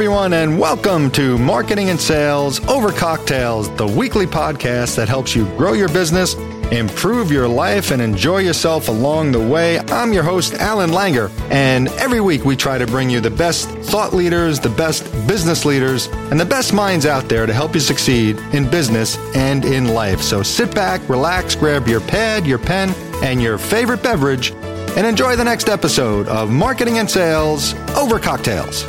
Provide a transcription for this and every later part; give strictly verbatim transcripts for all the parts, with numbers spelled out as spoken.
everyone, and welcome to Marketing and Sales Over Cocktails, the weekly podcast that helps you grow your business, improve your life, and enjoy yourself along the way. I'm your host, Alan Langer, and every week we try to bring you the best thought leaders, the best business leaders, and the best minds out there to help you succeed in business and in life. So sit back, relax, grab your pad, your pen, and your favorite beverage, and enjoy the next episode of Marketing and Sales Over Cocktails.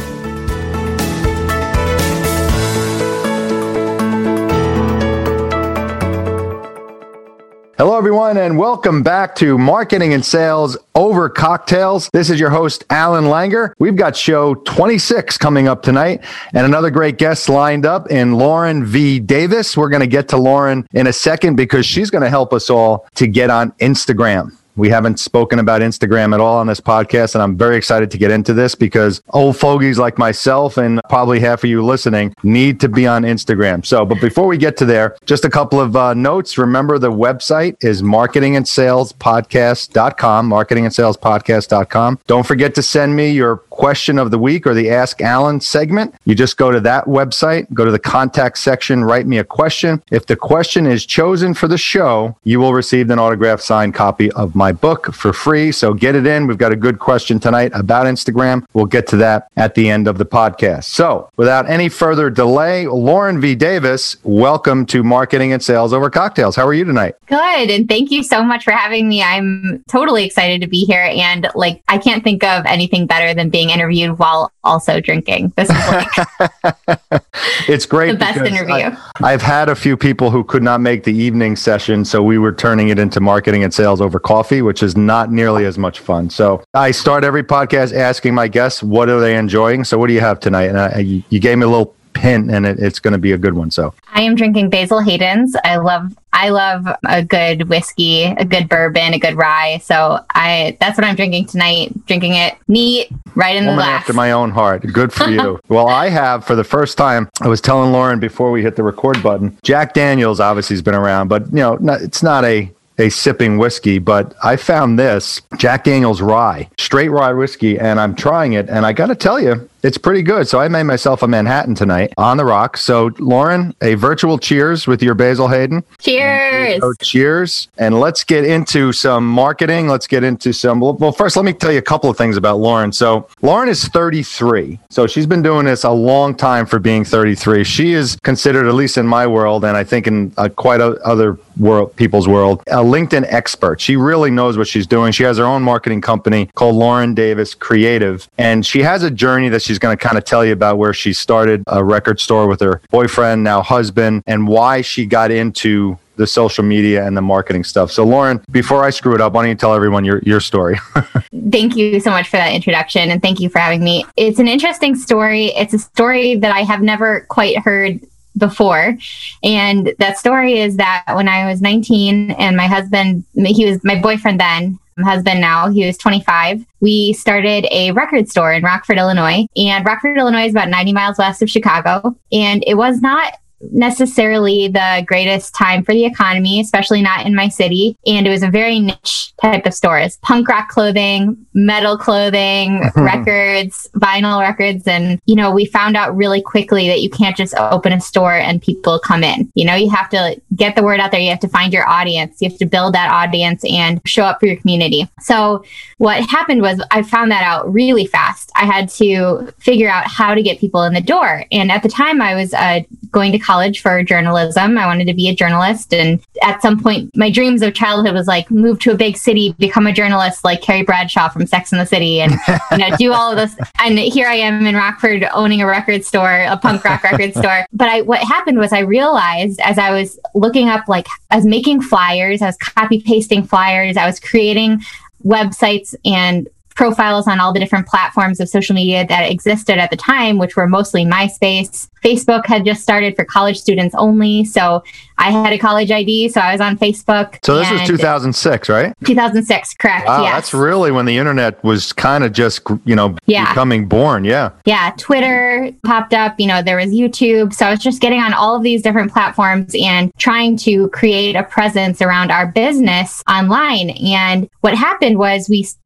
Hello, everyone, and welcome back to Marketing and Sales Over Cocktails. This is your host, Alan Langer. We've got show twenty-six coming up tonight and another great guest lined up in Lauren V. Davis. We're going to get to Lauren in a second because she's going to help us all to get on Instagram. We haven't spoken about Instagram at all on this podcast, and I'm very excited to get into this because old fogies like myself and probably half of you listening need to be on Instagram. So, but before we get to there, just a couple of uh, notes. Remember, the website is marketing and sales podcast dot com, marketing and sales podcast dot com. Don't forget to send me your question of the week or the Ask Alan segment. You just go to that website, go to the contact section, write me a question. If the question is chosen for the show, you will receive an autographed signed copy of my my book for free. So get it in. We've got a good question tonight about Instagram. We'll get to that at the end of the podcast. So without any further delay, Lauren V. Davis, welcome to Marketing and Sales Over Cocktails. How are you tonight? Good. And thank you so much for having me. I'm totally excited to be here. And like, I can't think of anything better than being interviewed while also drinking. This is like it's great. The best interview. I, I've had a few people who could not make the evening session. So we were turning it into Marketing and Sales Over Coffee, which is not nearly as much fun. So I start every podcast asking my guests, what are they enjoying? So what do you have tonight? And I, you, you gave me a little hint, and it, it's going to be a good one. So I am drinking Basil Hayden's. I love I love a good whiskey, a good bourbon, a good rye. So I that's what I'm drinking tonight. Drinking it neat, right in the Woman glass. After my own heart. Good for you. Well, I have, for the first time, I was telling Lauren before we hit the record button, Jack Daniels obviously has been around, but you know, not, it's not a a sipping whiskey, but I found this Jack Daniels rye, straight rye whiskey, and I'm trying it, and I got to tell you, it's pretty good. So I made myself a Manhattan tonight on the rocks. So Lauren, a virtual cheers with your Basil Hayden. Cheers. So cheers. And let's get into some marketing. Let's get into some, well, first, let me tell you a couple of things about Lauren. So Lauren is thirty-three. So she's been doing this a long time for being thirty-three. She is considered, at least in my world, and I think in uh, quite a, other world, people's world, a LinkedIn expert. She really knows what she's doing. She has her own marketing company called Lauren Davis Creative. And she has a journey that she's going to kind of tell you about, where she started a record store with her boyfriend, now husband, and why she got into the social media and the marketing stuff. So Lauren, before I screw it up, why don't you tell everyone your, your story? Thank you so much for that introduction, and thank you for having me. It's an interesting story. It's a story that I have never quite heard before. And that story is that when I was nineteen and my husband, he was my boyfriend then, husband now, he was twenty-five. We started a record store in Rockford, Illinois. And Rockford, Illinois is about ninety miles west of Chicago. And it was not necessarily the greatest time for the economy, especially not in my city. And it was a very niche type of stores: punk rock clothing, metal clothing, records, vinyl records. And, you know, we found out really quickly that you can't just open a store and people come in. You know, you have to get the word out there. You have to find your audience. You have to build that audience and show up for your community. So what happened was I found that out really fast. I had to figure out how to get people in the door. And at the time I was uh, going to college for journalism. I wanted to be a journalist. And at some point, my dreams of childhood was like, move to a big city, become a journalist like Carrie Bradshaw from Sex and the City, and you know, do all of this. And here I am in Rockford owning a record store, a punk rock record store. But I, what happened was I realized as I was looking up, like I was making flyers, I was copy pasting flyers, I was creating websites and profiles on all the different platforms of social media that existed at the time, which were mostly MySpace. Facebook had just started for college students only. So I had a college I D, so I was on Facebook. So this was two thousand six, right? two thousand six, correct. Wow, yes. That's really when the internet was kind of just, you know, yeah. becoming born. Yeah. Yeah. Twitter popped up, you know, there was YouTube. So I was just getting on all of these different platforms and trying to create a presence around our business online. And what happened was we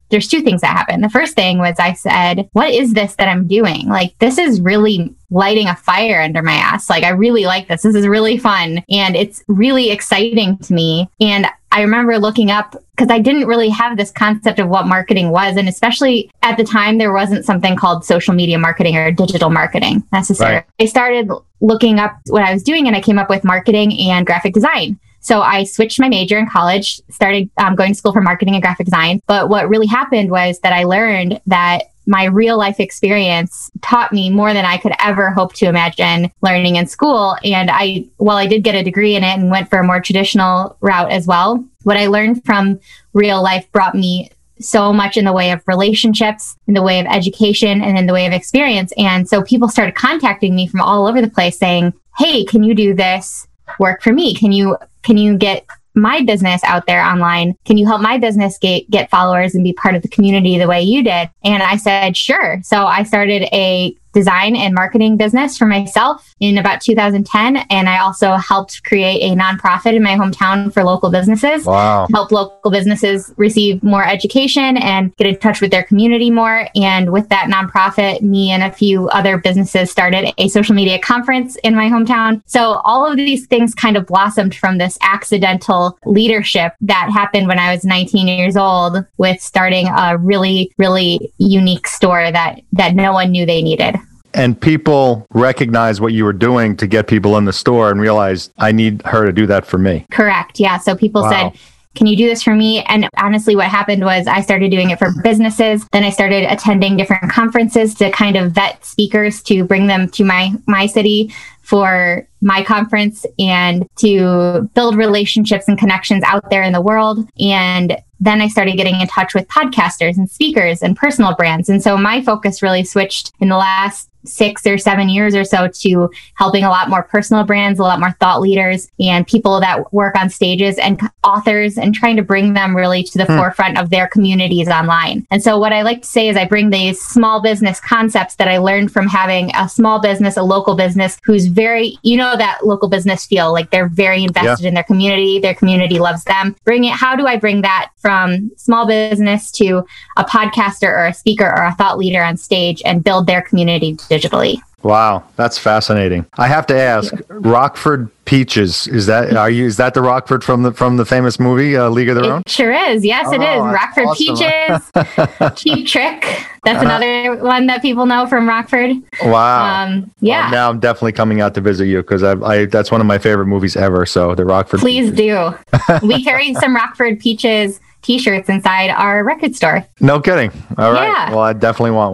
there's two things that happened. The first thing was I said, what is this that I'm doing? Like, this is really lighting a fire under my ass. Like, I really like this. This is really fun. And it's really exciting to me. And I remember looking up, because I didn't really have this concept of what marketing was. And especially at the time, there wasn't something called social media marketing or digital marketing necessarily. Right. I started looking up what I was doing, and I came up with marketing and graphic design. So I switched my major in college, started um, going to school for marketing and graphic design. But what really happened was that I learned that my real life experience taught me more than I could ever hope to imagine learning in school. And I, while I did get a degree in it and went for a more traditional route as well, what I learned from real life brought me so much in the way of relationships, in the way of education, and in the way of experience. And so people started contacting me from all over the place saying, hey, can you do this work for me? Can you, can you get my business out there online? Can you help my business get, get followers and be part of the community the way you did? And I said, sure. So I started a design and marketing business for myself in about two thousand ten. And I also helped create a nonprofit in my hometown for local businesses. Wow. To help local businesses receive more education and get in touch with their community more. And with that nonprofit, me and a few other businesses started a social media conference in my hometown. So all of these things kind of blossomed from this accidental leadership that happened when I was nineteen years old, with starting a really, really unique store that, that no one knew they needed. And people recognize what you were doing to get people in the store and realize, I need her to do that for me. Correct. Yeah. So people Wow. said, can you do this for me? And honestly, what happened was I started doing it for businesses. Then I started attending different conferences to kind of vet speakers to bring them to my, my city for my conference, and to build relationships and connections out there in the world. And then I started getting in touch with podcasters and speakers and personal brands. And so my focus really switched in the last six or seven years or so to helping a lot more personal brands, a lot more thought leaders, and people that work on stages, and authors, and trying to bring them really to the hmm. forefront of their communities online. And so what I like to say is I bring these small business concepts that I learned from having a small business, a local business who's very, you know, that local business feel like they're very invested yeah. in their community. Their community loves them. Bring it. How do I bring that from small business to a podcaster or a speaker or a thought leader on stage and build their community digitally? Wow, that's fascinating. I have to ask, Rockford Peaches, is that are you is that the Rockford from the from the famous movie uh, League of Their Own? It sure is. Yes, oh, it is. Rockford awesome. Peaches, Cheap Trick. That's another one that people know from Rockford. Wow. Um, yeah. Well, now I'm definitely coming out to visit you, because I, I that's one of my favorite movies ever. So the Rockford. Please Peaches. do. We carry some Rockford Peaches T-shirts inside our record store. No kidding. All right. Yeah. Well, I definitely want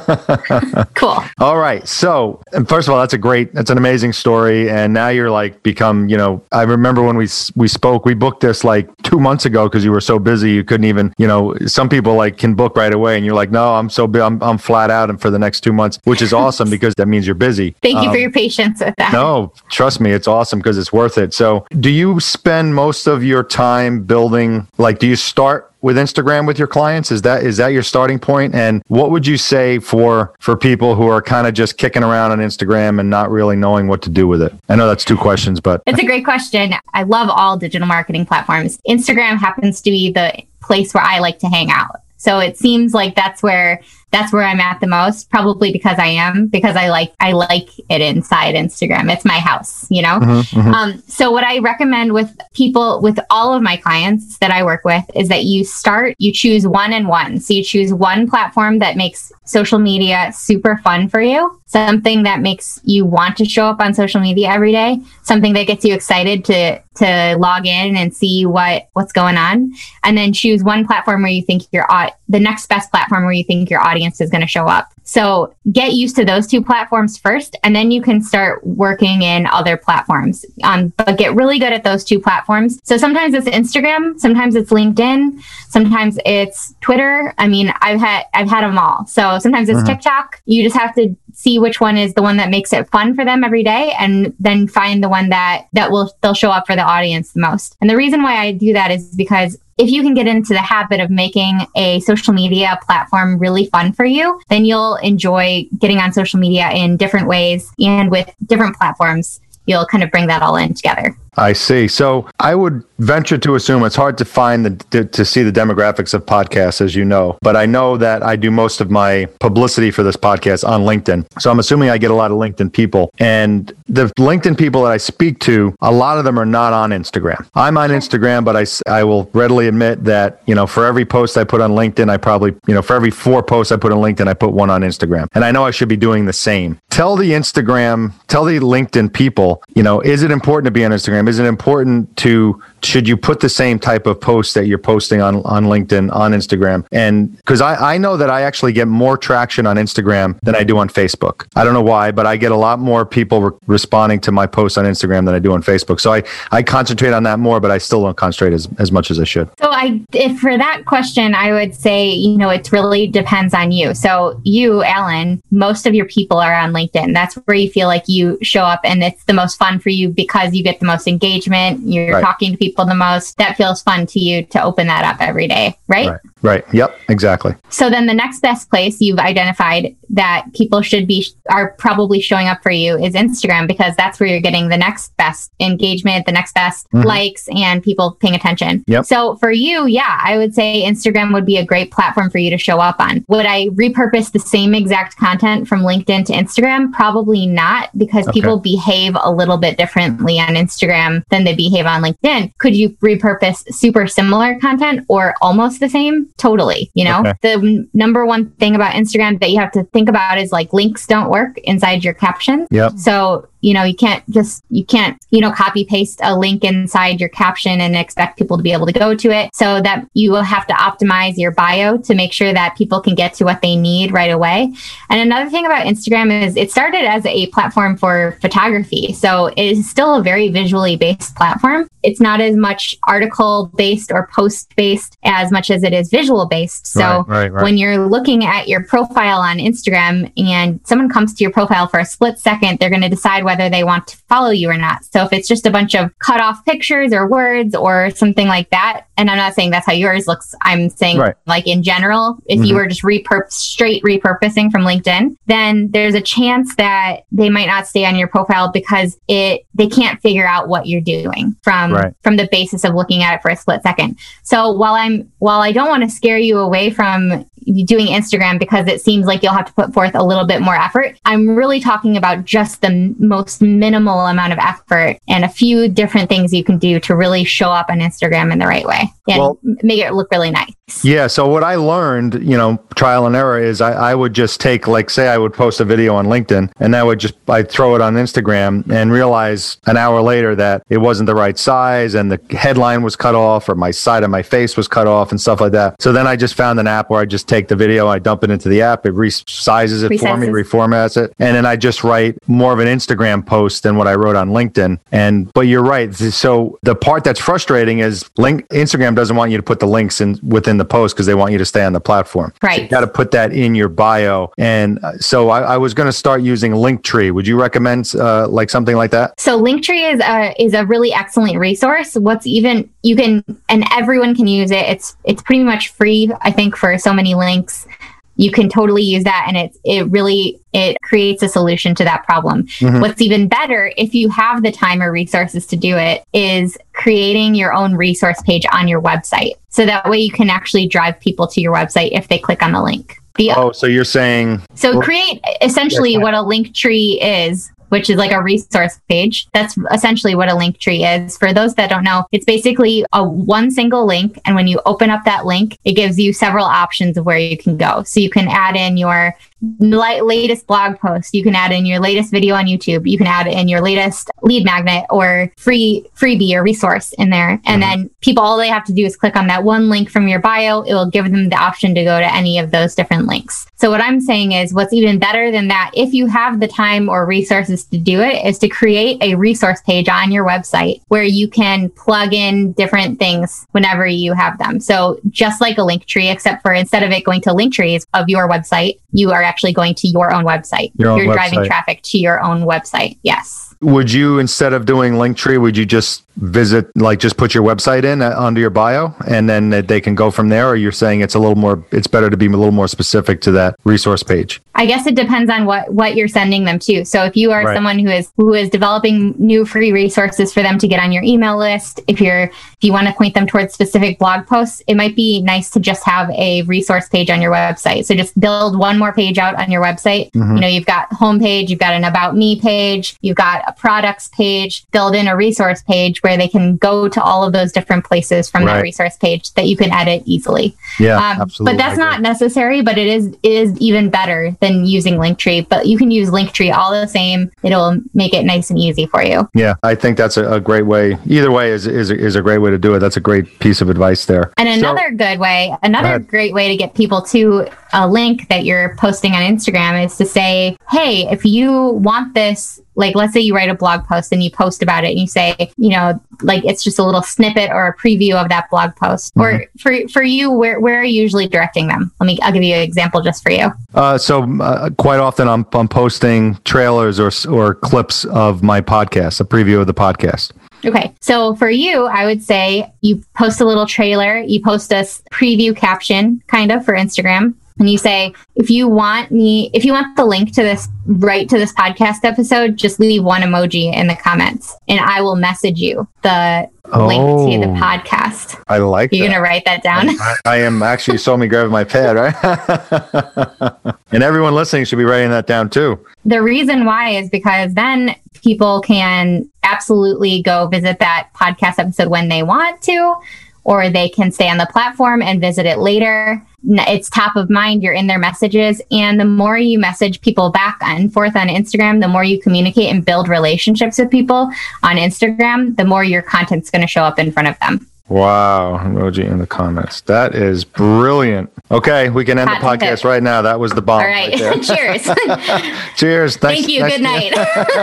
one. Cool. All right. So, first of all, that's a great, that's an amazing story. And now you're like become, you know, I remember when we we spoke, we booked this like two months ago because you were so busy you couldn't even, you know, some people like can book right away, and you're like, no, I'm so I'm I'm flat out and for the next two months, which is awesome because that means you're busy. Thank you um, for your patience with that. No, trust me, it's awesome because it's worth it. So, do you spend most of your time building? Like, do you start with Instagram with your clients? Is that is that your starting point? And what would you say for for people who are kind of just kicking around on Instagram and not really knowing what to do with it? I know that's two questions, but it's a great question. I love all digital marketing platforms. Instagram happens to be the place where I like to hang out. So it seems like that's where that's where I'm at the most, probably because I am, because I like I like it inside Instagram. It's my house, you know? Mm-hmm, mm-hmm. Um, so what I recommend with people, with all of my clients that I work with, is that you start, you choose one and one. So you choose one platform that makes social media super fun for you, something that makes you want to show up on social media every day, something that gets you excited to to log in and see what what's going on, and then choose one platform where you think your the next best platform where you think your audience is going to show up. So get used to those two platforms first, and then you can start working in other platforms. Um, but get really good at those two platforms. So sometimes it's Instagram, sometimes it's LinkedIn, sometimes it's Twitter. I mean, I've had I've had them all. So sometimes it's mm-hmm. TikTok. You just have to see which one is the one that makes it fun for them every day, and then find the one that that will they'll show up for the audience the most. And the reason why I do that is because if you can get into the habit of making a social media platform really fun for you, then you'll enjoy getting on social media in different ways, and with different platforms, you'll kind of bring that all in together. I see. So I would venture to assume it's hard to find the to, to see the demographics of podcasts, as you know, but I know that I do most of my publicity for this podcast on LinkedIn. So I'm assuming I get a lot of LinkedIn people, and the LinkedIn people that I speak to, a lot of them are not on Instagram. I'm on Instagram, but I, I will readily admit that, you know, for every post I put on LinkedIn, I probably, you know, for every four posts I put on LinkedIn, I put one on Instagram. And I know I should be doing the same. Tell the Instagram, tell the LinkedIn people, you know, is it important to be on Instagram? Is it important to, should you put the same type of post that you're posting on, on LinkedIn, on Instagram? And because I, I know that I actually get more traction on Instagram than I do on Facebook. I don't know why, but I get a lot more people re- responding to my posts on Instagram than I do on Facebook. So I, I concentrate on that more, but I still don't concentrate as, as much as I should. So I, if for that question, I would say, you know, it really depends on you. So you, Alan, most of your people are on LinkedIn. That's where you feel like you show up and it's the most fun for you because you get the most engagement. You're right. talking to people the most. That feels fun to you to open that up every day, right? Right. Right. Yep. Exactly. So then the next best place you've identified that people should be, are probably showing up for you is Instagram, because that's where you're getting the next best engagement, the next best mm-hmm. likes, and people paying attention. Yep. So for you, yeah, I would say Instagram would be a great platform for you to show up on. Would I repurpose the same exact content from LinkedIn to Instagram? Probably not, because okay. people behave a little bit differently on Instagram than they behave on LinkedIn. Could you repurpose super similar content or almost the same? Totally. You know, okay. the n- number one thing about Instagram that you have to think about is like links don't work inside your captions. Yep. So, you know, you can't just, you can't, you know, copy paste a link inside your caption and expect people to be able to go to it. So that you will have to optimize your bio to make sure that people can get to what they need right away. And another thing about Instagram is it started as a platform for photography. So it is still a very visually based platform. It's not as much article based or post based as much as it is visual based. So right, right, right. when you're looking at your profile on Instagram and someone comes to your profile for a split second, they're going to decide whether they want to follow you or not. So if it's just a bunch of cut off pictures or words or something like that, and I'm not saying that's how yours looks, I'm saying right. like in general, if mm-hmm. you were just repurp- straight repurposing from LinkedIn, then there's a chance that they might not stay on your profile because it they can't figure out what you're doing from Right. from the basis of looking at it for a split second. So while I'm while I don't want to scare you away from doing Instagram because it seems like you'll have to put forth a little bit more effort, I'm really talking about just the m- most minimal amount of effort and a few different things you can do to really show up on Instagram in the right way and well, make it look really nice. Yeah. So what I learned, you know, trial and error is I, I would just take, like, say I would post a video on LinkedIn and I would just, I'd throw it on Instagram and realize an hour later that it wasn't the right size and the headline was cut off or my side of my face was cut off and stuff like that. So then I just found an app where I just take the video, I dump it into the app, it resizes it Resizes. for me, reformats it, and then I just write more of an Instagram post than what I wrote on LinkedIn. And but you're right. So the part that's frustrating is link Instagram doesn't want you to put the links in within the post because they want you to stay on the platform. Right. So you got to put that in your bio. And so I, I was going to start using Linktree. Would you recommend uh, like something like that? So Linktree is a is a really excellent resource. What's even you can and everyone can use it. It's it's pretty much free, I think, for so many links. You can totally use that, and it it really it creates a solution to that problem. Mm-hmm. What's even better, if you have the time or resources to do it, is creating your own resource page on your website. So that way you can actually drive people to your website if they click on the link. The, oh, so you're saying... So create essentially what a Linktree is, which is like a resource page. That's essentially what a Linktree is. For those that don't know, it's basically a one single link. And when you open up that link, it gives you several options of where you can go. So you can add in your latest blog post. You can add in your latest video on YouTube. You can add in your latest lead magnet or free freebie or resource in there. And mm-hmm. then people, all they have to do is click on that one link from your bio. It will give them the option to go to any of those different links. So what I'm saying is what's even better than that, if you have the time or resources to do it, is to create a resource page on your website where you can plug in different things whenever you have them. So just like a Linktree, except for instead of it going to Linktrees of your website, you are actually going to your own website. Your own You're website. driving traffic to your own website. Yes. Would you, instead of doing Linktree, would you just visit, like just put your website in uh, under your bio and then they can go from there? Or you're saying it's a little more, it's better to be a little more specific to that resource page? I guess it depends on what, what you're sending them to. So if you are Right. someone who is who is developing new free resources for them to get on your email list, if you're if you want to point them towards specific blog posts, it might be nice to just have a resource page on your website. So just build one more page out on your website. Mhm. You know, you've got homepage, you've got an about me page, you've got a products page, build in a resource page where they can go to all of those different places from Right. that resource page that you can edit easily. Yeah, Um, absolutely. but that's I agree. not necessary, but it is it is even better than using Linktree. But you can use Linktree all the same. It'll make it nice and easy for you. Yeah, I think that's a, a great way. Either way is, is, is a great way to do it. That's a great piece of advice there. And So- another good way, another ahead. great way to get people to a link that you're posting on Instagram is to say, hey, if you want this, like let's say you write a blog post and you post about it and you say, you know, like it's just a little snippet or a preview of that blog post. Mhm. Or for for you, where where are you usually directing them? Let me, I'll give you an example just for you. Uh, so uh, quite often I'm, I'm posting trailers or, or clips of my podcast, a preview of the podcast. Okay. So for you, I would say you post a little trailer, you post a s- preview caption kind of for Instagram. And you say, if you want me, if you want the link to this, right to this podcast episode, just leave one emoji in the comments and I will message you the link to the Oh. podcast. I like You're that. going to write that down? I, I am actually, you saw me grab my pad, right? And everyone listening should be writing that down too. The reason why is because then people can absolutely go visit that podcast episode when they want to, or they can stay on the platform and visit it later. N- It's top of mind. You're in their messages. And the more you message people back and forth on Instagram, the more you communicate and build relationships with people on Instagram, the more your content's going to show up in front of them. Wow. Emoji in the comments. That is brilliant. Okay. We can end the Hot podcast tip. right now. That was the bomb. All right. there. Cheers. Cheers. Thanks, Thank you. nice Good to meet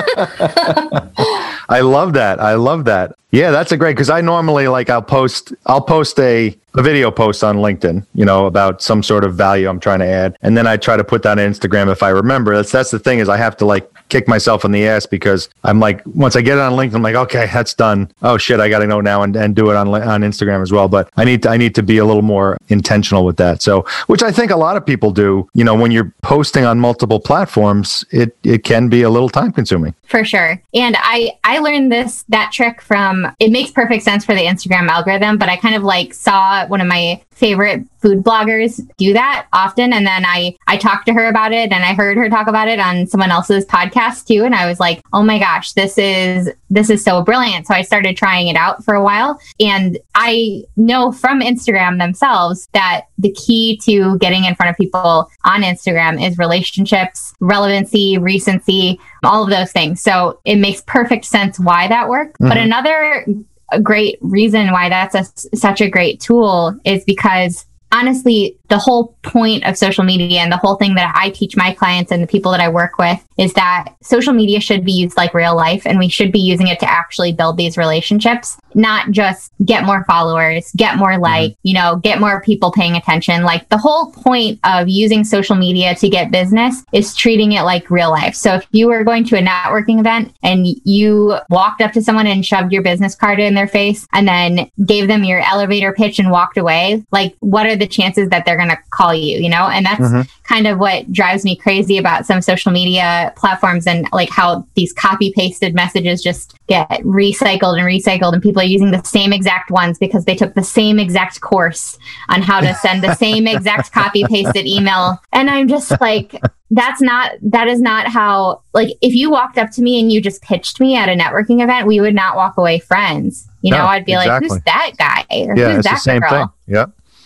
night. I love that. I love that. Yeah, that's a great, because I normally like I'll post I'll post a, a video post on LinkedIn, you know, about some sort of value I'm trying to add. And then I try to put that on Instagram if I remember. That's that's the thing, is I have to like kick myself in the ass, because I'm like, once I get it on LinkedIn, I'm like, okay, that's done. Oh shit, I got to go now and, and do it on on Instagram as well. But I need to, I need to be a little more intentional with that. So, which I think a lot of people do. You know, when you're posting on multiple platforms, it it can be a little time consuming. For sure. And I, I learned this, that trick from, it makes perfect sense for the Instagram algorithm, but I kind of like saw one of my favorite food bloggers do that often. And then I, I talked to her about it and I heard her talk about it on someone else's podcast too. And I was like, oh my gosh, this is, this is so brilliant. So I started trying it out for a while. And I know from Instagram themselves that the key to getting in front of people on Instagram is relationships, relevancy, recency, all of those things. So it makes perfect sense why that works. Mhm. But another a great reason why that's a, such a great tool is because honestly, the whole point of social media and the whole thing that I teach my clients and the people that I work with is that social media should be used like real life, and we should be using it to actually build these relationships, not just get more followers, get more like, you know, get more people paying attention. Like the whole point of using social media to get business is treating it like real life. So if you were going to a networking event and you walked up to someone and shoved your business card in their face and then gave them your elevator pitch and walked away, like what are the chances that they're going to call you, you know? And that's Mhm. kind of what drives me crazy about some social media platforms, and like how these copy pasted messages just get recycled and recycled, and people are using the same exact ones because they took the same exact course on how to send the same exact copy pasted email. And I'm just like, that's not, that is not how, like, if you walked up to me and you just pitched me at a networking event, we would not walk away friends. You know, No, I'd be exactly. like, who's that guy? Or Yeah, who's it's the that same girl? thing. Yeah.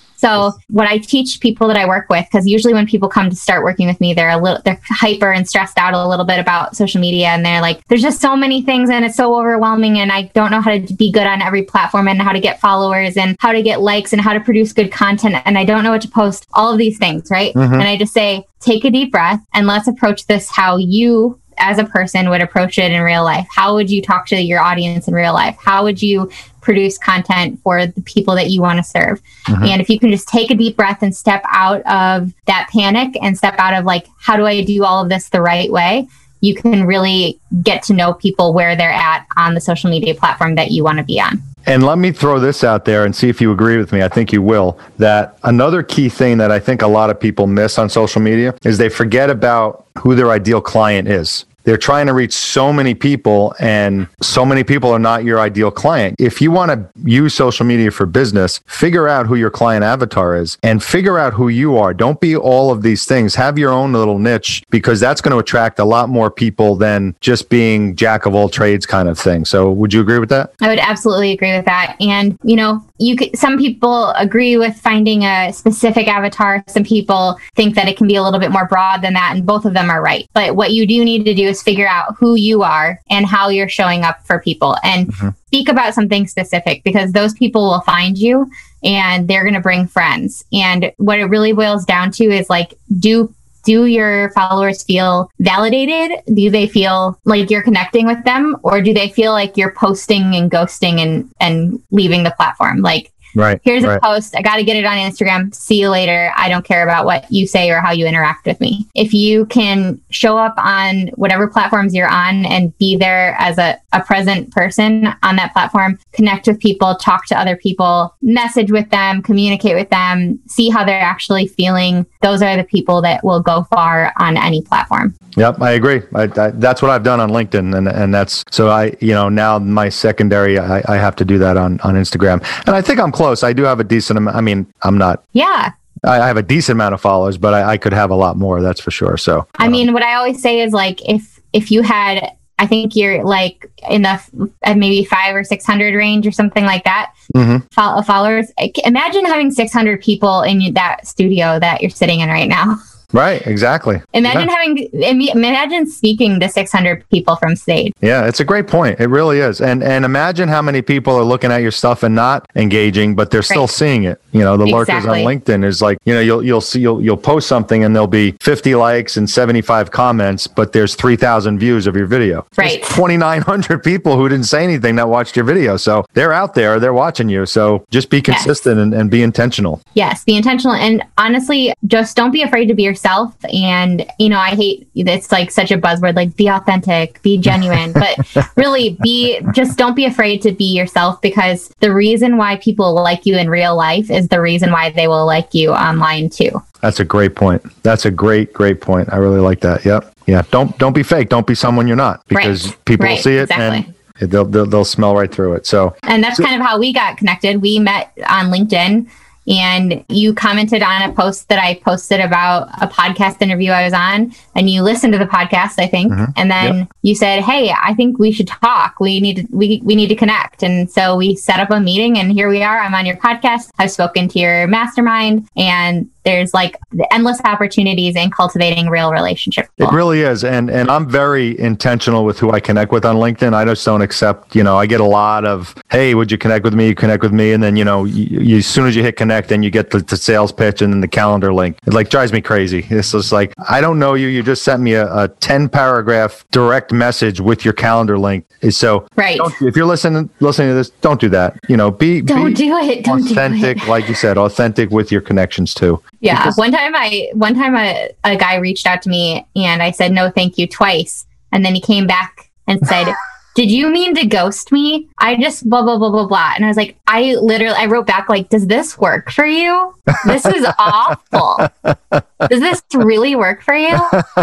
So what I teach people that I work with, because usually when people come to start working with me, they're a little, they're hyper and stressed out a little bit about social media. And they're like, there's just so many things and it's so overwhelming. And I don't know how to be good on every platform and how to get followers and how to get likes and how to produce good content. And I don't know what to post, all of these things, right? Mhm. And I just say, take a deep breath and let's approach this how you as a person would approach it in real life. How would you talk to your audience in real life? How would you produce content for the people that you want to serve? Mhm. And if you can just take a deep breath and step out of that panic and step out of like, how do I do all of this the right way? you can really get to know people where they're at on the social media platform that you want to be on. And let me throw this out there and see if you agree with me. I think you will. That another key thing that I think a lot of people miss on social media is they forget about who their ideal client is. They're trying to reach so many people, and so many people are not your ideal client. If you want to use social media for business, figure out who your client avatar is and figure out who you are. Don't be all of these things. Have your own little niche, because that's going to attract a lot more people than just being jack of all trades kind of thing. So would you agree with that? I would absolutely agree with that. And, you know, you could, some people agree with finding a specific avatar. Some people think that it can be a little bit more broad than that, and both of them are right. But what you do need to do is figure out who you are and how you're showing up for people, and mm-hmm. speak about something specific, because those people will find you and they're going to bring friends. And what it really boils down to is like, do do your followers feel validated? Do they feel like you're connecting with them, or do they feel like you're posting and ghosting and, and leaving the platform? Like, right, here's right. a post. I got to get it on Instagram. See you later. I don't care about what you say or how you interact with me. If you can show up on whatever platforms you're on and be there as a, a present person on that platform, connect with people, talk to other people, message with them, communicate with them, see how they're actually feeling. Those are the people that will go far on any platform. Yep, I agree. I, I, that's what I've done on LinkedIn, and and that's so I, you know, now my secondary, I, I have to do that on, on Instagram, and I think I'm close. I do have a decent amount. I mean, I'm not. Yeah. I have a decent amount of followers, but I, I could have a lot more. That's for sure. So I um, mean, what I always say is like, if if you had, I think you're like in the uh, maybe five or six hundred range or something like that. Mm-hmm. Fo- followers. Imagine having six hundred people in that studio that you're sitting in right now. Right, exactly. Imagine yeah. having, imagine speaking to six hundred people from stage. Yeah, it's a great point. It really is. And and imagine how many people are looking at your stuff and not engaging, but they're right. still seeing it. You know, the exactly. lurkers on LinkedIn is like, you know, you'll you'll see you'll you'll post something and there'll be fifty likes and seventy-five comments, but there's three thousand views of your video. Right. twenty-nine hundred people who didn't say anything that watched your video. So they're out there, they're watching you. So just be consistent yes. and, and be intentional. Yes, be intentional. And honestly, just don't be afraid to be yourself. And, you know, I hate, it's like such a buzzword, like be authentic, be genuine, but really be, just don't be afraid to be yourself, because the reason why people like you in real life is the reason why they will like you online too. That's a great point. That's a great, great point. I really like that. Yep. Yeah. Don't, don't be fake. Don't be someone you're not, because right. people right. will see it exactly. and They'll, they'll they'll smell right through it. So, and that's so, kind of how we got connected. We met on LinkedIn, and you commented on a post that I posted about a podcast interview I was on, and you listened to the podcast, I think, mm-hmm. and then yep. you said, "Hey, I think we should talk. We need to we we need to connect." And so we set up a meeting, and here we are. I'm on your podcast. I've spoken to your mastermind, and there's like endless opportunities in cultivating real relationships. It really is. And and I'm very intentional with who I connect with on LinkedIn. I just don't accept, you know, I get a lot of, hey, would you connect with me? You connect with me. And then, you know, you, you, as soon as you hit connect, then you get the, the sales pitch and then the calendar link. It like drives me crazy. It's just like, I don't know you. You just sent me a, a ten paragraph direct message with your calendar link. So right. if you're listening, listening to this, don't do that. You know, be, don't be do it. Don't authentic, do it. Like you said, authentic with your connections too. Yeah. Because one time I, one time a, a guy reached out to me and I said, no, thank you twice. And then he came back and said, did you mean to ghost me? I just blah, blah, blah, blah, blah. And I was like, I literally, I wrote back like, does this work for you? This is awful. Does this really work for you?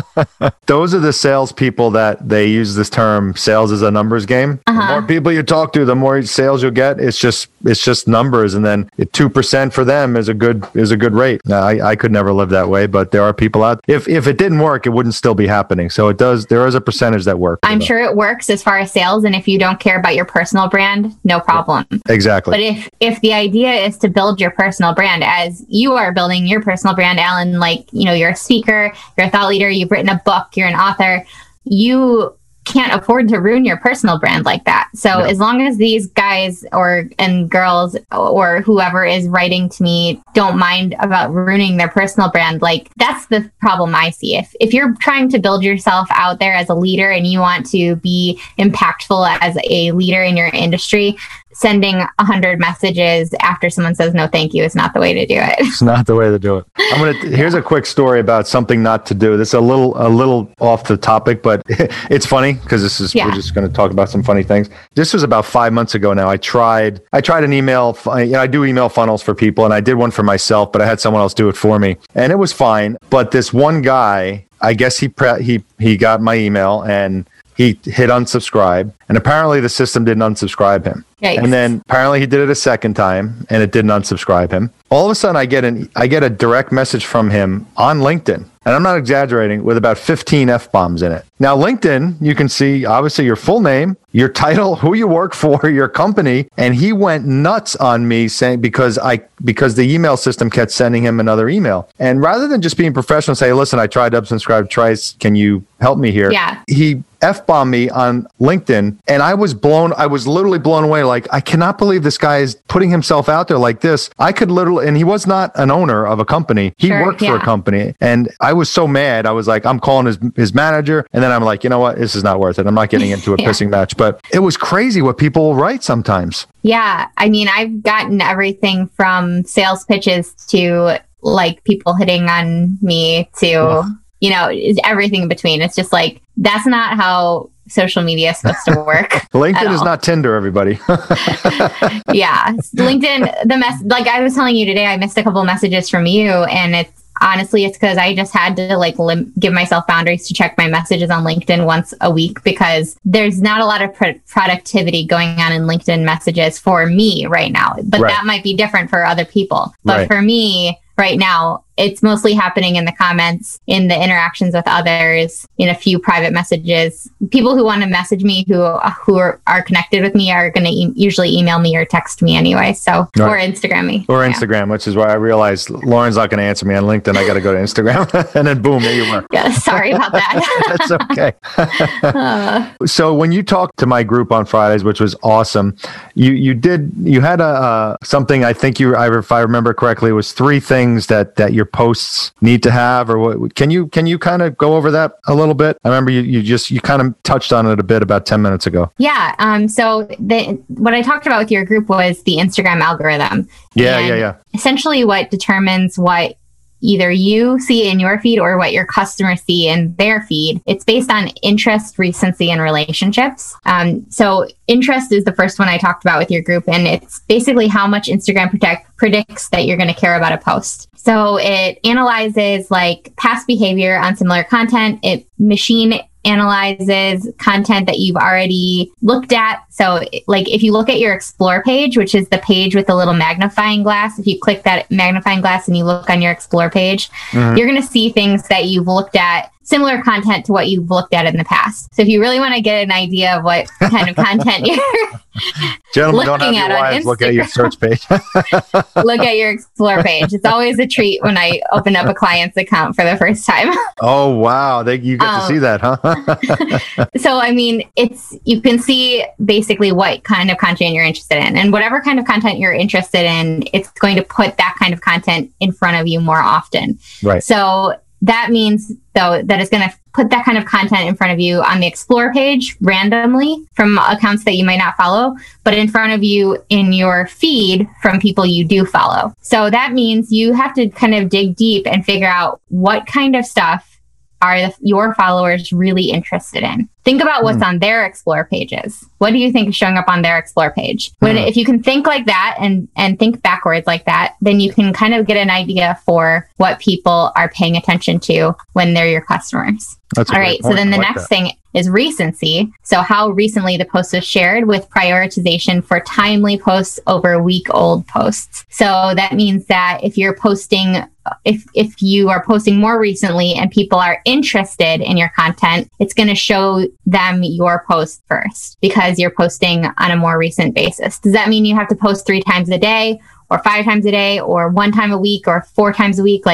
Those are the salespeople that they use this term, sales is a numbers game. Uh-huh. The more people you talk to, the more sales you'll get. It's just, it's just numbers. And then two percent for them is a good, is a good rate. Now, I, I could never live that way, but there are people out. If, if it didn't work, it wouldn't still be happening. So it does, there is a percentage that works. I'm sure it works as far as sales. And if you don't care about your personal brand, no problem. Exactly. But if, if the idea is to build your personal brand, as you are building your personal brand, Alan, like, you know, you're a speaker, you're a thought leader, you've written a book, you're an author, you can't afford to ruin your personal brand like that. So no. As long as these guys or and girls or whoever is writing to me don't mind about ruining their personal brand, like that's the problem I see. If if you're trying to build yourself out there as a leader and you want to be impactful as a leader in your industry, sending a hundred messages after someone says no thank you is not the way to do it. It's not the way to do it. I'm gonna here's a quick story about something not to do. This is a little a little off the topic, but it's funny because this is yeah. we're just going to talk about some funny things. This was about five months ago now. I tried I tried an email. You know, I do email funnels for people, and I did one for myself, but I had someone else do it for me, and it was fine. But this one guy, I guess he pre- he he got my email and he hit unsubscribe, and apparently the system didn't unsubscribe him. Yikes. And then apparently he did it a second time, and it didn't unsubscribe him. All of a sudden, I get an I get a direct message from him on LinkedIn, and I'm not exaggerating, with about fifteen F-bombs in it. Now, LinkedIn, you can see obviously your full name, your title, who you work for, your company, and he went nuts on me saying because I because the email system kept sending him another email, and rather than just being professional, say, listen, I tried to unsubscribe twice, can you help me here? Yeah. He F-bombed me on LinkedIn, and I was blown. I was literally blown away. Like, I cannot believe this guy is putting himself out there like this. I could literally, and he was not an owner of a company. He sure, worked yeah. for a company, and I was so mad. I was like, I'm calling his his manager, and then I'm like, you know what? This is not worth it. I'm not getting into a yeah. pissing match. But it was crazy what people write sometimes. Yeah, I mean, I've gotten everything from sales pitches to like people hitting on me to. Yeah. You know, everything in between. It's just like, that's not how social media is supposed to work. LinkedIn is not Tinder, everybody. Yeah. LinkedIn, the mess, like I was telling you today, I missed a couple messages from you. And it's honestly, it's because I just had to like lim- give myself boundaries to check my messages on LinkedIn once a week, because there's not a lot of pr- productivity going on in LinkedIn messages for me right now. But right. that might be different for other people. But right. for me right now, it's mostly happening in the comments, in the interactions with others, in a few private messages. People who want to message me, who who are, are connected with me, are going to e- usually email me or text me anyway. So, right. or Instagram me. Or yeah. Instagram, which is why I realized Lauren's not going to answer me on LinkedIn. I got to go to Instagram. And then boom, there you were. Yeah, sorry about that. That's okay. uh, so when you talked to my group on Fridays, which was awesome, you you did, you had a uh, something, I think you, if I remember correctly, it was three things that, that your posts need to have, or what? Can you can you kind of go over that a little bit? I remember you you just you kind of touched on it a bit about ten minutes ago. Yeah. Um. So the what I talked about with your group was the Instagram algorithm. Yeah. And yeah. Yeah. Essentially, what determines what either you see in your feed or what your customers see in their feed. It's based on interest, recency, and relationships. Um, so interest is the first one I talked about with your group, and it's basically how much Instagram protect, predicts that you're going to care about a post. So it analyzes like past behavior on similar content. It machine analyzes content that you've already looked at. So like if you look at your Explore page, which is the page with the little magnifying glass, if you click that magnifying glass and you look on your Explore page, mm-hmm. you're going to see things that you've looked at, similar content to what you've looked at in the past. So if you really want to get an idea of what kind of content you're Gentlemen, looking don't have at your on wives Instagram, look at your search page. Look at your Explore page. It's always a treat when I open up a client's account for the first time. Oh, wow. They, you get um, to see that, huh? So, I mean, it's you can see basically what kind of content you're interested in. And whatever kind of content you're interested in, it's going to put that kind of content in front of you more often. Right. So that means, though, that it's going to put that kind of content in front of you on the Explore page randomly from accounts that you might not follow, but in front of you in your feed from people you do follow. So that means you have to kind of dig deep and figure out what kind of stuff are the, your followers really interested in. Think about what's mm. on their Explore pages. What do you think is showing up on their Explore page? When mm. if you can think like that and and think backwards like that, then you can kind of get an idea for what people are paying attention to when they're your customers. That's all right. Point. So then the like next that. thing is recency. So how recently the post was shared, with prioritization for timely posts over week-old posts. So that means that if you're posting, if if you are posting more recently and people are interested in your content, it's going to show them your post first because you're posting on a more recent basis. Does that mean you have to post three times a day or five times a day or one time a week or four times a week? Like,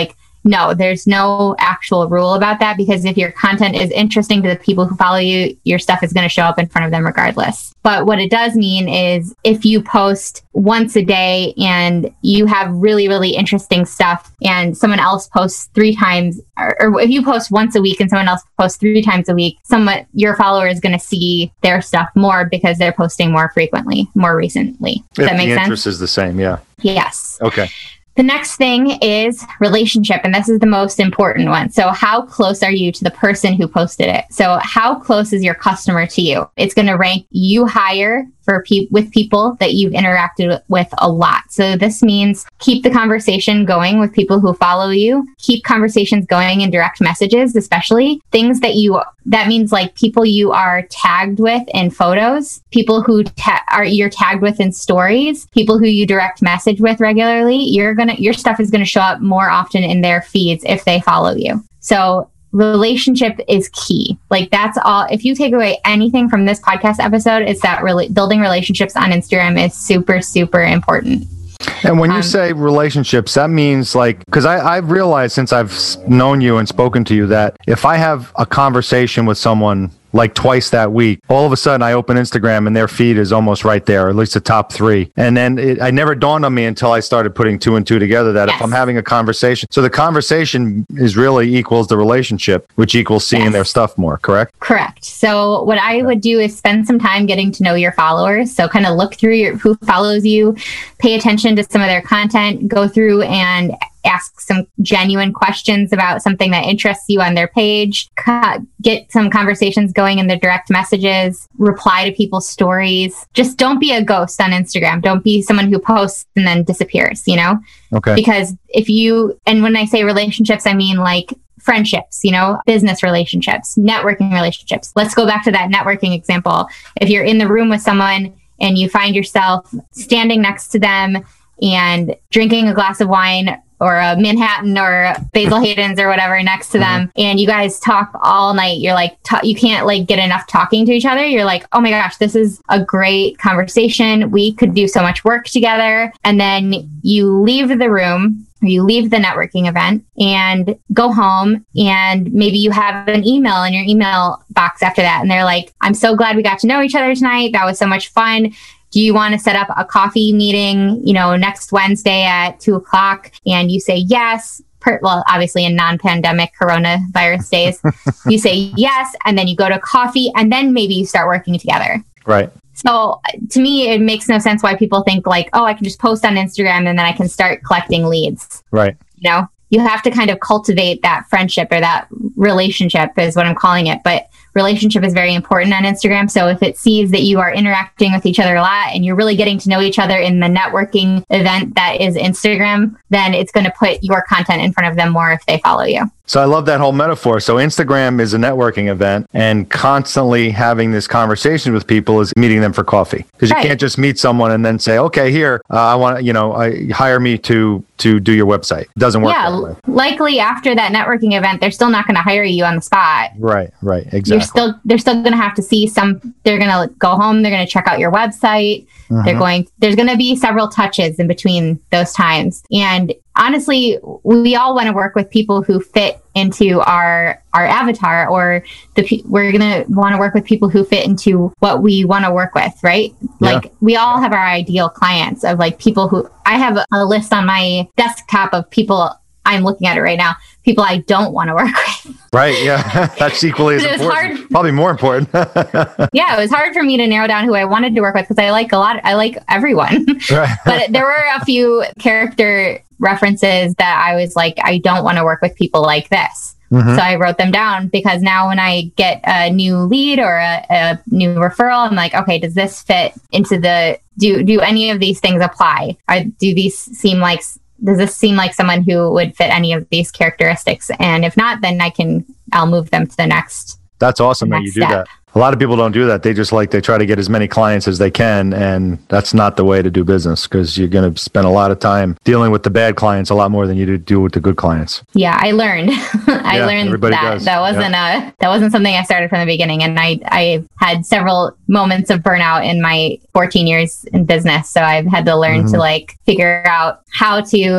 no, there's no actual rule about that, because if your content is interesting to the people who follow you, your stuff is going to show up in front of them regardless. But what it does mean is if you post once a day and you have really, really interesting stuff and someone else posts three times, or, or if you post once a week and someone else posts three times a week, someone, your follower is going to see their stuff more because they're posting more frequently, more recently. Does if that make the sense? interest is the same, yeah. Yes. Okay. The next thing is relationship, and this is the most important one. So how close are you to the person who posted it? So how close is your customer to you? It's going to rank you higher for pe- with people that you've interacted with a lot. So this means keep the conversation going with people who follow you. Keep conversations going in direct messages, especially things that you, that means like people you are tagged with in photos, people who ta- are you're tagged with in stories, people who you direct message with regularly. You're going to, your stuff is going to show up more often in their feeds if they follow you. So relationship is key. Like that's all. If you take away anything from this podcast episode, it's that really building relationships on Instagram is super, super important. And when you Um, say relationships, that means like, because I've realized since I've s- known you and spoken to you that if I have a conversation with someone like twice that week, all of a sudden I open Instagram and their feed is almost right there, or at least the top three. And then it, it never dawned on me until I started putting two and two together that Yes. if I'm having a conversation, so the conversation is really equals the relationship, which equals seeing Yes. their stuff more, correct? Correct. So what I would do is spend some time getting to know your followers. So kind of look through your, who follows you, pay attention to some of their content, go through and ask some genuine questions about something that interests you on their page, co- get some conversations going in the direct messages, reply to people's stories. Just don't be a ghost on Instagram. Don't be someone who posts and then disappears, you know? Okay. Because if you, and when I say relationships, I mean like friendships, you know, business relationships, networking relationships. Let's go back to that networking example. If you're in the room with someone and you find yourself standing next to them and drinking a glass of wine or a Manhattan or Basil Hayden's or whatever next to them, and you guys talk all night, you're like, ta- you can't like get enough talking to each other. You're like, oh my gosh, this is a great conversation. We could do so much work together. And then you leave the room, or you leave the networking event and go home, and maybe you have an email in your email box after that. And they're like, I'm so glad we got to know each other tonight. That was so much fun. Do you want to set up a coffee meeting, you know, next Wednesday at two o'clock? And you say yes. Per, well, obviously in non-pandemic coronavirus days, you say yes. And then you go to coffee, and then maybe you start working together. Right. So to me, it makes no sense why people think like, oh, I can just post on Instagram and then I can start collecting leads. Right. You know, you have to kind of cultivate that friendship or that relationship is what I'm calling it. But relationship is very important on Instagram. So if it sees that you are interacting with each other a lot and you're really getting to know each other in the networking event that is Instagram, then it's going to put your content in front of them more if they follow you. So I love that whole metaphor. So Instagram is a networking event, and constantly having this conversation with people is meeting them for coffee. Because you Right. can't just meet someone and then say, okay, here, uh, I want, you know, I, hire me to to do your website. It doesn't work Yeah, that way. likely after that networking event, they're still not going to hire you on the spot. Right, right, exactly. You're still, they're still going to have to see some, they're going to go home, they're going to check out your website. Mhm. They're going, there's going to be several touches in between those times. And honestly, we all want to work with people who fit into our our avatar, or the pe- we're going to want to work with people who fit into what we want to work with, right? Yeah. Like we all have our ideal clients of like people who, I have a list on my desktop of people, I'm looking at it right now, people I don't want to work with. Right, yeah. That's equally as It was important. hard. Probably more important. Yeah, it was hard for me to narrow down who I wanted to work with because I like a lot, I like everyone. Right. But there were a few character references that I was like, I don't want to work with people like this. Mhm. So I wrote them down because now when I get a new lead or a, a new referral, I'm like, okay, does this fit into the, do, do any of these things apply? Are, do these seem like, does this seem like someone who would fit any of these characteristics? And if not, then I can, I'll move them to the next. That's awesome that you Next do step. that. A lot of people don't do that. They just like, they try to get as many clients as they can. And that's not the way to do business, because you're going to spend a lot of time dealing with the bad clients, a lot more than you do, do with the good clients. Yeah, I learned. I Yeah, learned everybody that does. that wasn't a that wasn't something I started from the beginning, and I I had several moments of burnout in my fourteen years in business. So I've had to learn Mhm. to like figure out how to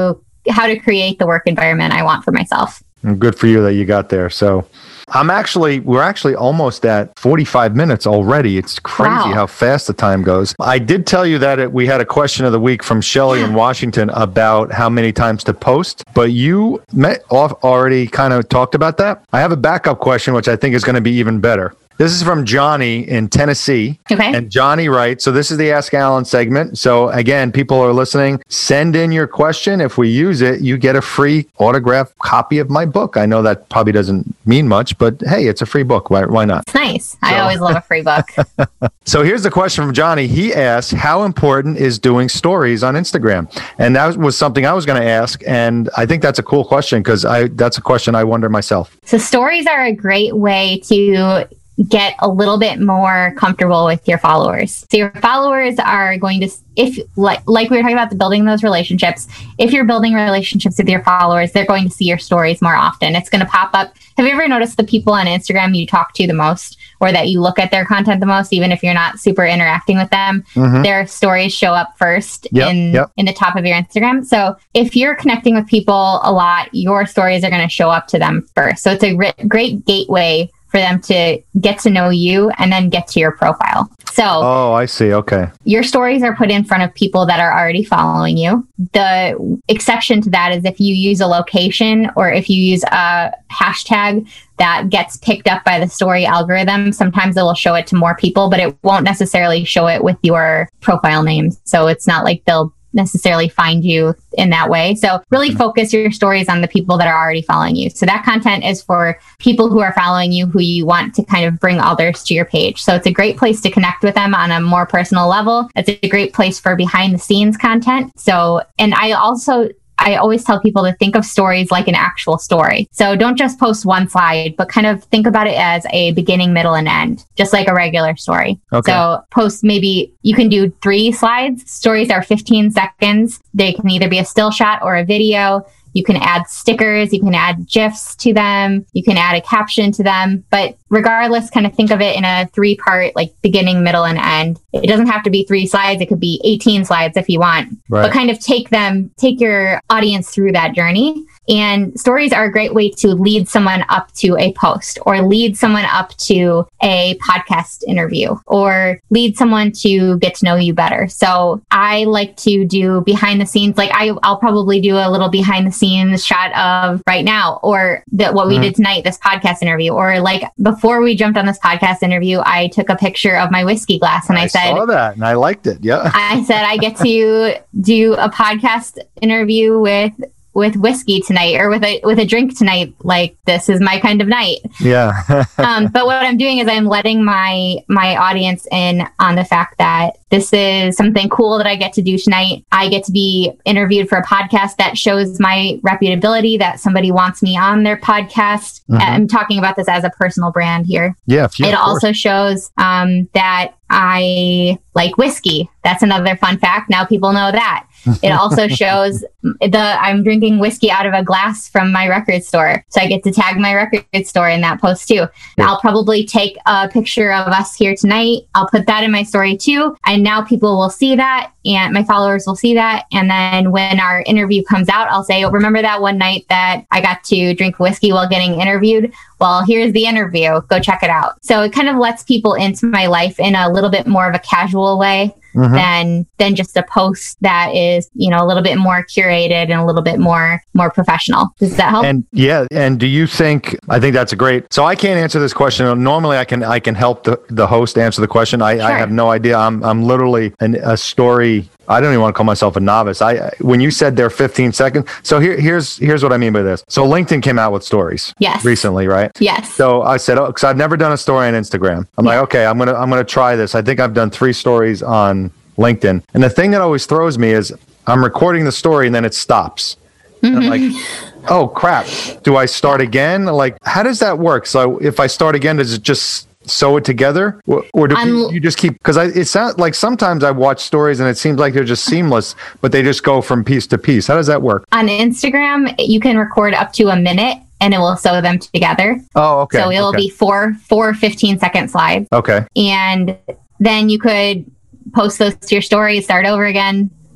how to create the work environment I want for myself. And good for you that you got there. So I'm actually, we're actually almost at forty-five minutes already. It's crazy wow. how fast the time goes. I did tell you that it, we had a question of the week from Shelly in Washington about how many times to post, but you met off already kind of talked about that. I have a backup question, which I think is going to be even better. This is from Johnny in Tennessee. Okay. And Johnny writes, so this is the Ask Alan segment. So again, people are listening, send in your question. If we use it, you get a free autographed copy of my book. I know that probably doesn't mean much, but hey, it's a free book. Why, why not? It's nice. So. I always love a free book. So here's the question from Johnny. He asked, how important is doing stories on Instagram? And that was something I was going to ask. And I think that's a cool question because I that's a question I wonder myself. So stories are a great way to get a little bit more comfortable with your followers. So your followers are going to, if like like we were talking about the building those relationships, if you're building relationships with your followers, they're going to see your stories more often. It's going to pop up. Have you ever noticed the people on Instagram you talk to the most or that you look at their content the most, even if you're not super interacting with them, mm-hmm. their stories show up first yep, in, yep. in the top of your Instagram. So if you're connecting with people a lot, your stories are going to show up to them first. So it's a re- great gateway for them to get to know you and then get to your profile. So, oh, I see. Okay. Your stories are put in front of people that are already following you. The exception to that is if you use a location or if you use a hashtag that gets picked up by the story algorithm. Sometimes it will show it to more people, but it won't necessarily show it with your profile name. So it's not like they'll necessarily find you in that way. So really focus your stories on the people that are already following you. So that content is for people who are following you, who you want to kind of bring others to your page. So it's a great place to connect with them on a more personal level. It's a great place for behind the scenes content. So, and I also I always tell people to think of stories like an actual story. So don't just post one slide, but kind of think about it as a beginning, middle, and end, just like a regular story. Okay. So post maybe, you can do three slides. Stories are fifteen seconds. They can either be a still shot or a video. You can add stickers, you can add GIFs to them, you can add a caption to them. But regardless, kind of think of it in a three-part, like beginning, middle, and end. It doesn't have to be three slides. It could be eighteen slides if you want. Right. But kind of take them, take your audience through that journey. And stories are a great way to lead someone up to a post or lead someone up to a podcast interview or lead someone to get to know you better. So I like to do behind the scenes. Like I, I'll probably do a little behind the scenes shot of right now or that what we mm-hmm. did tonight, this podcast interview. Or like before we jumped on this podcast interview, I took a picture of my whiskey glass and I, I said, I saw that and I liked it. Yeah. I said, I get to do a podcast interview with with whiskey tonight or with a with a drink tonight. Like this is my kind of night. Yeah. um, but what I'm doing is I'm letting my my audience in on the fact that this is something cool that I get to do tonight. I get to be interviewed for a podcast that shows my reputability, that somebody wants me on their podcast. Mm-hmm. I'm talking about this as a personal brand here. Yeah. yeah it also shows um, that I like whiskey. That's another fun fact. Now people know that. It also shows the I'm drinking whiskey out of a glass from my record store. So I get to tag my record store in that post too. Yeah. I'll probably take a picture of us here tonight. I'll put that in my story too. And now people will see that and my followers will see that. And then when our interview comes out, I'll say, oh, remember that one night that I got to drink whiskey while getting interviewed? Well, here's the interview. Go check it out. So it kind of lets people into my life in a little bit more of a casual way. Mm-hmm. than than just a post that is, you know, a little bit more curated and a little bit more more professional. Does that help? And yeah, and do you think, I think that's a great, so I can't answer this question. Normally I can I can help the, the host answer the question. I, sure. I have no idea. I'm I'm literally an, a story. I don't even want to call myself a novice. I when you said they're fifteen seconds. So here here's here's what I mean by this. So LinkedIn came out with stories. Yes. Recently, right? Yes. So I said, oh, because I've never done a story on Instagram. I'm yeah. like, okay, I'm gonna I'm gonna try this. I think I've done three stories on LinkedIn. And the thing that always throws me is I'm recording the story and then it stops. Mm-hmm. And I'm like, oh crap. Do I start again? Like, how does that work? So if I start again, does it just sew it together? Or, or do I'm, you just keep, because it sounds like sometimes I watch stories and it seems like they're just seamless, but they just go from piece to piece. How does that work? On Instagram, you can record up to a minute and it will sew them together. Oh, okay. So it'll okay. be four, four fifteen second slides. Okay. And then you could post those to your story, start over again.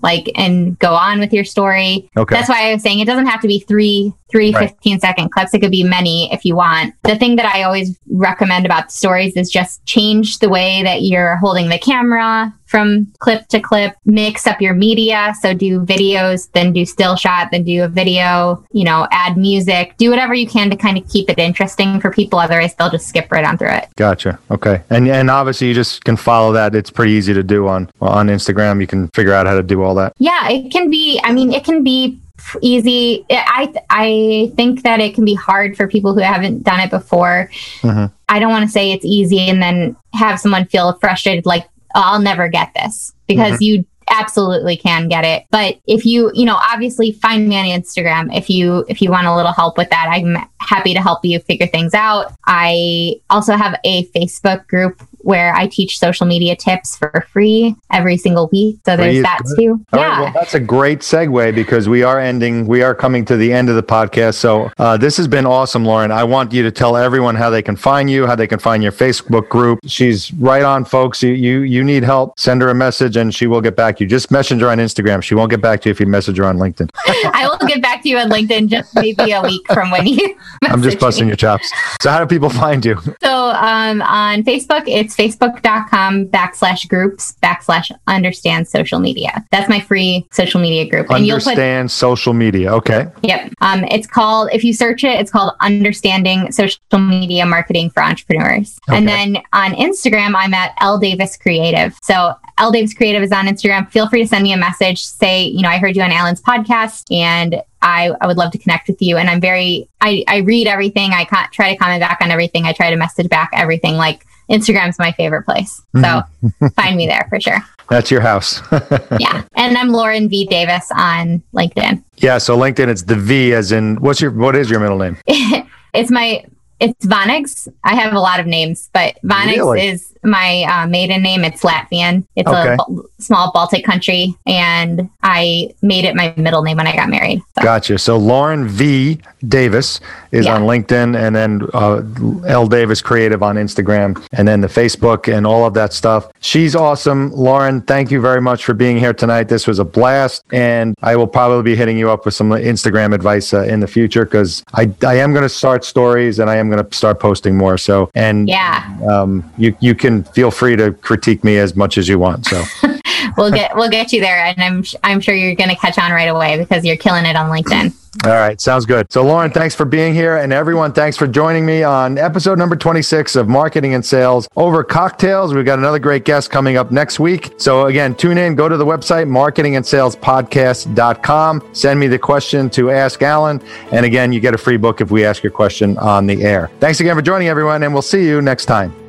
like, and go on with your story. Okay. That's why I was saying it doesn't have to be three, three Right. fifteen second clips. It could be many if you want. The thing that I always recommend about the stories is just change the way that you're holding the camera from clip to clip, mix up your media. So do videos, then do still shot, then do a video, you know, add music, do whatever you can to kind of keep it interesting for people. Otherwise they'll just skip right on through it. Gotcha. Okay. And and obviously you just can follow that. It's pretty easy to do on, on Instagram. You can figure out how to do all that. Yeah, it can be, I mean, it can be easy. I I think that it can be hard for people who haven't done it before. Mm-hmm. I don't want to say it's easy and then have someone feel frustrated like, oh, I'll never get this, because mm-hmm. you absolutely can get it. But if you, you know, obviously find me on Instagram. If you, if you want a little help with that, I'm happy to help you figure things out. I also have a Facebook group where I teach social media tips for free every single week. So there's Free that good. too. All yeah. right, well, that's a great segue because we are ending, we are coming to the end of the podcast. So uh, this has been awesome, Lauren. I want you to tell everyone how they can find you, how they can find your Facebook group. She's right on, folks. You, you, you need help, send her a message and she will get back to you. Just message her on Instagram. She won't get back to you if you message her on LinkedIn. I will get back to you on LinkedIn just maybe a week from when you I'm just busting me. your chops. So how do people find you? So um, on Facebook, it's facebook.com backslash groups backslash understand social media. That's my free social media group. And understand put, social media. Okay. Yep. Um, it's called, if you search it, it's called Understanding Social Media Marketing for Entrepreneurs. Okay. And then on Instagram, I'm at L Davis Creative. So L Davis Creative is on Instagram. Feel free to send me a message. Say, you know, I heard you on Alan's podcast and I, I would love to connect with you. And I'm very, I, I read everything. I ca- try to comment back on everything. I try to message back everything. Like Instagram's my favorite place. So mm-hmm. find me there for sure. That's your house. Yeah. And I'm Lauren V. Davis on LinkedIn. Yeah. So LinkedIn, it's the V as in, what's your, what is your middle name? It's my, it's Vonnegs. I have a lot of names, but Vonnegs really? is my uh, maiden name. It's Latvian. It's okay. a b- small Baltic country. And I made it my middle name when I got married. So. Gotcha. So Lauren V. Davis is yeah. on LinkedIn, and then uh, L Davis Creative on Instagram, and then the Facebook and all of that stuff. She's awesome. Lauren, thank you very much for being here tonight. This was a blast. And I will probably be hitting you up with some Instagram advice uh, in the future, because I, I am going to start stories and I am going to start posting more. So, and yeah, um, you, you can feel free to critique me as much as you want. So we'll get, we'll get you there. And I'm, I'm sure you're going to catch on right away because you're killing it on LinkedIn. All right. Sounds good. So Lauren, thanks for being here. And everyone, thanks for joining me on episode number twenty-six of Marketing and Sales Over Cocktails. We've got another great guest coming up next week. So again, tune in, go to the website, marketing and sales podcast dot com. Send me the question to Ask Alan. And again, you get a free book if we ask your question on the air. Thanks again for joining everyone, and we'll see you next time.